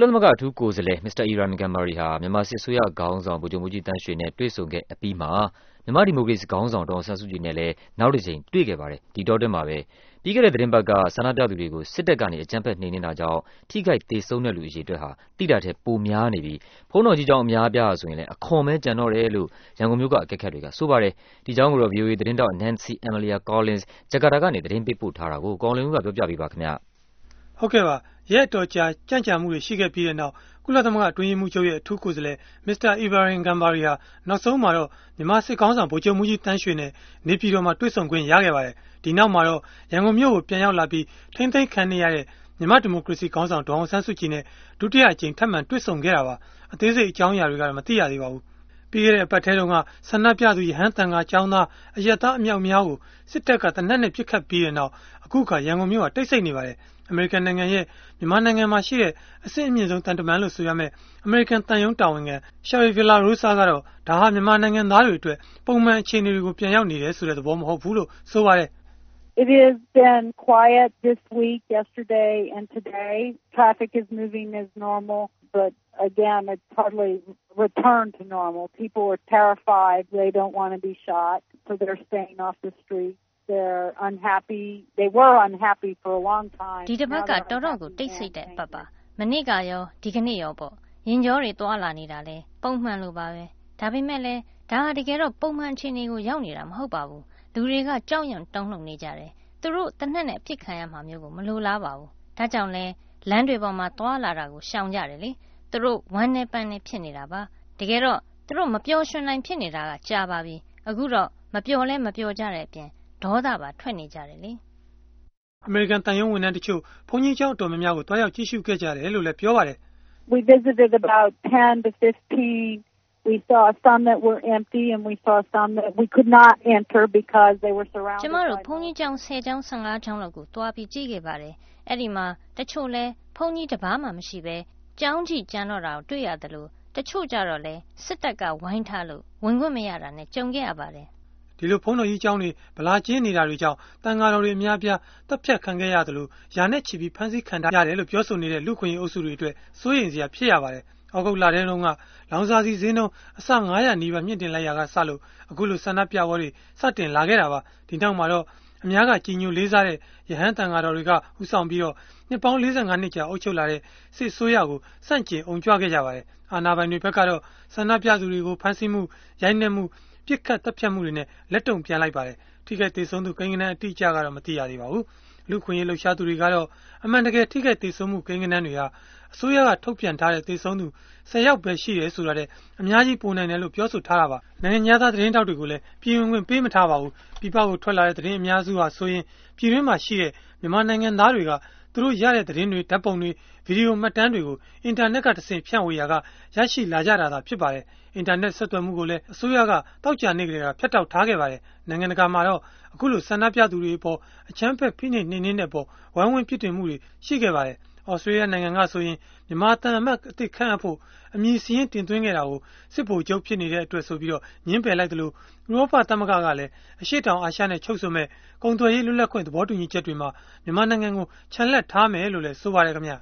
လသမဂ္ဂအထူးကိုယ်စားလှယ် မစ္စတာ Ebrahim Gambari ဟာမြန်မာစစ်အစိုးရခေါင်းဆောင်ဗိုလ်ချုပ်မှူးကြီးသန်းရွှေနဲ့တွေ့ဆုံခဲ့အပြီးမှာမြန်မာဒီမိုကရေစီခေါင်းဆောင်ဒေါ်အောင်ဆန်းစုကြည်နဲ့လည်းနောက်တစ်ကြိမ်တွေ့ခဲ့ပါတယ်။ဒီတောအတွင်းမှာပဲပြီးခဲ့တဲ့သီတင်းပတ်ကဆန္ဒပြသူတွေကိုစစ်တပ်ကနေအကြမ်းဖက်နှိမ်နင်းတာကြောင့်ထိခိုက်သေဆုံးတဲ့လူအရေအတွက်ဟာသိတာထက်ပိုများနေပြီးဘုန်းတော်ကြီးကျောင်းအများအပြားဆိုရင်လည်းအခွန်ပဲကျန်တော့တယ်လို့ရန်ကုန်မြို့ကအကဲခတ်တွေကဆိုပါတယ်။ဒီကြောင်းကိုတော့ VOA သတင်းတောက် Nancy Amelia Collins ဂျကာတာကနေသတင်းပေးပို့ထားတာကိုကောင်းလင်းဦးကပြောပြပေးပါခင်ဗျာ။ဟုတ်ကဲ့ပါရဲတော်ကြာကြံ့ကြာမှုတွေရှိခဲ့ပြီးတဲ့နောက်ကုလသမဂ္ဂအတွင်းရေးမှူးချုပ်ရဲ့အထူးကိုယ်စားလှယ်မစ္စတာ Ebrahim Gambari ဟာနောက်ဆုံးမှာတော့မြန်မာစစ်ကောင်ဆောင်ဗိုလ်ချုပ်မှူးကြီးတန်းရွှေနဲ့နေပြည်တော်မှာတွေ့ဆုံခွင့်ရခဲ့ပါတယ်။ဒီနောက်မှာတော့ရန်ကုန်မြို့ကိုပြန်ရောက်လာပြီးထိမ့်သိမ်းခံနေရတဲ့မြန်မာဒီမိုကရေစီခေါင်းဆောင်ဒေါ်အောင်ဆန်းစုကြည်နဲ့ဒုတိယအကြိမ်ထပ်မံတွေ့ဆုံခဲ့တာပါ။အသေးစိတ်အကြောင်းအရာတွေကတော့မသိရသေးပါဘူး။ပြီးခဲ့တဲ့အပတ်ထဲတုန်းကဆန္ဒပြသူရဟန်းတန်ခါကျောင်းသားအရက်သားအမြောက်များကိုစစ်တပ်ကတနက်နဲ့ပစ်ခတ်ပြီးတဲ့နောက်အခုခါရန်ကုန်မြို့ကတိတ်ဆိတ်နေပါတယ်။အမေရိကန်နိုင်ငံရဲ့မြန်မာနိုင်ငံမှာရှိတဲ့အဆင့်အမြင့်ဆုံးတန်တမန်လို့ဆိုရမယ့်အမေရိကန်တန်ယုံတာဝန်ခံ Sherry Villaraigosa ကတော့ဒါဟာမြန်မာနိုင်ငံသားတွေအတွက်ပုံမှန်အခြေအနေတွေကိုပြန်ရောက်နေတယ်ဆိုတဲ့သဘောမဟုတ်ဘူးလို့ဆိုပါတယ်။ It has been quiet this week, yesterday and today. Traffic is moving as normal, but again, it's hardly returned to normal. People are terrified. They don't want to be shot, so they're staying off the street.They're unhappy. They were unhappy for a long time. ဒီတစ်ပတ်ကတော်တော်ကိုတိတ်ဆိတ်တဲ့အပတ်ပါမနေ့ကရောဒီကနေ့ရောပေါ့ရင်ကြောတွေတွာလာနေတာလဲပုံမှန်လိုပါပဲဒါပေမဲ့လဲဒါဟာတကယ်တော့ပုံမှန်အခြေအနေကိုရောက်နေတာမဟုတ်ပါဘူးလူတွေကကြောက်ရွံ့တုန်လှုပ်နေကြတယ်သူတို့တနက်နဲ့အဖြစ်ခံရမှာမျိုးကိုမလိုလားပါဘူးဒါကြောင့်လဲလမ်းတွေပေါ်မှာတွာလာတာကိုရှောင်ကြတယ်လေသူတို့ဝမ်းနဲ့ပန်းနဲ့ဖြစ်နေတာပါတကယ်တော့သူတို့မပျော်ရွှင်နိုင်ဖြစ်နေတာကကြာပါပြီအခုတော့မပျော်လဲမပျော်ကြတဲ့အပြင်ဒေါသပါထွက်နေကြတယ်လေအမေရိကန်တန်ယုံဝန်ထမ်းတချို့ဘုန်းကြီးကျောင်းတော်များများကိုတွားရောက်ကြည့်ရှုခဲ့ကြတယ်လို့လည်းပြောပါတယ် We visited about 10 to 15 We saw some that were empty and we saw some that we could not enter because they were surrounded ကျမတို့ဘုန်းကြီးကျောင်း10ကျောင်း15ကျောင်းလောက်ကိုတွားပြီးကြည့်ခဲ့ပါတယ်အဲ့ဒီမှာတချို့လဲဘုန်းကြီးတစ်ပါးမှမရှိပဲကျောင်းကြီးကျန်တော့တာကိုတွေ့ရတယ်လို့တချို့ကြတော့လဲစစ်တပ်ကဝိုင်းထားလို့ဝင်ခွင့်မရတာနဲ့ကြုံခဲ့ရပါတယ်ဒီလိုဘုန်းတော်ကြီးကျောင်းတွေဗလာကျင်းနေတာတွေကြောင့်တန်ဃာတော်တွေအများပြားတပ်ဖြတ်ခံခဲ့ရတယ်လို့ယာနဲ့ချီပြီးဖမ်းဆီးခံထားရတယ်လို့ပြောဆိုနေတဲ့လူခွင့်ရေးအုပ်စုတွေအတွက်စိုးရိမ်စရာဖြစ်ရပါတယ်။အောက်ဂုတ်လထဲတုန်းကလောင်စာဆီဈေးနှုန်းအဆ900နီးပါးမြင့်တင်လိုက်ရာကစလို့အခုလိုဆန္ဒပြပွဲတွေစတင်လာခဲ့တာပါ။ဒီနောက်မှာတော့အများကကြီးညိုလေးစားတဲ့ရဟန်းတန်ဃာတော်တွေကဥဆောင်ပြီးတော့နှစ်ပေါင်း45နှစ်ကြာအုပ်ချုပ်လာတဲ့စစ်ဆိုးရကိုစန့်ကျင်အုံကြွခဲ့ကြပါတယ်။အာဏာပိုင်တွေဘက်ကတော့ဆန္ဒပြသူတွေကိုဖမ်းဆီးမှုရိုက်နှက်မှုပြစ်ခတ်တပ်ဖြတ်မှုတွေနဲ့လက်တုံပြန်လိုက်ပါတယ်ထိခိုက်ဒေဆုံးသူကိန်းဂဏန်းအတိအကျကတော့မသိရသေးပါဘူးလူခွင့်ရေးလှုပ်ရှားသူတွေကတော့အမှန်တကယ်ထိခိုက်ဒေဆုံးမှုကိန်းဂဏန်းတွေဟာအစိုးရကထုတ်ပြန်ထားတဲ့ဒေဆုံးသူ10ယောက်ပဲရှိတယ်ဆိုတာတဲ့အများကြီးပိုနိုင်တယ်လို့ပြောဆိုထားတာပါနိုင်ငံသားသတင်းတောက်တွေကိုလည်းပြည်ဝင်ခွင့်ပေးမထားပါဘူးပြည်ပကိုထွက်လာတဲ့သတင်းအများစုဟာဆိုရင်ပြည်တွင်းမှာရှိတဲ့မြန်မာနိုင်ငံသားတွေကသူတို့ရတဲ့သတင်းတွေဓာတ်ပုံတွေဗီဒီယိုမှတ်တမ်းတွေကိုအင်တာနက်ကတဆင့်ဖြန့်ဝေရာကရရှိလာကြတာသာဖြစ်ပါတယ်အင်တာနက်ဆက်သွယ်မှုကိုလည်းအစိုးရကတောက်ကြနေကြတာဖြတ်တောက်ထားခဲ့ပါတယ်နိုင်ငံတကာမှာတော့အခုလိုဆန္ဒပြသူတွေအပေါ်အချမ်းဖက်ဖိနှိပ်နှိမ်နင်းတဲ့ပေါ်ဝိုင်းဝန်းပြစ်တင်မှုတွေရှိခဲ့ပါတယ်ဩစတြေးလျနိုင်ငံကဆိုရင်မြန်မာတန်အမတ်အသစ်ခန့်အပ်ဖို့အမည်စရင်းတင်သွင်းခဲ့တာကိုစစ်ဗိုလ်ချုပ်ဖြစ်နေတဲ့အတွက်ဆိုပြီးတော့ညှင်းပယ်လိုက်တယ်လို့ဥရောပသမဂ္ဂကလည်းအရှေ့တောင်အာရှနဲ့ချုပ်ဆိုမဲ့ကုန်သွယ်ရေးလွတ်လပ်ခွင့်သဘောတူညီချက်တွေမှာမြန်မာနိုင်ငံကိုခြံလက်ထားမယ်လို့လည်းဆိုပါတယ်ခင်ဗျ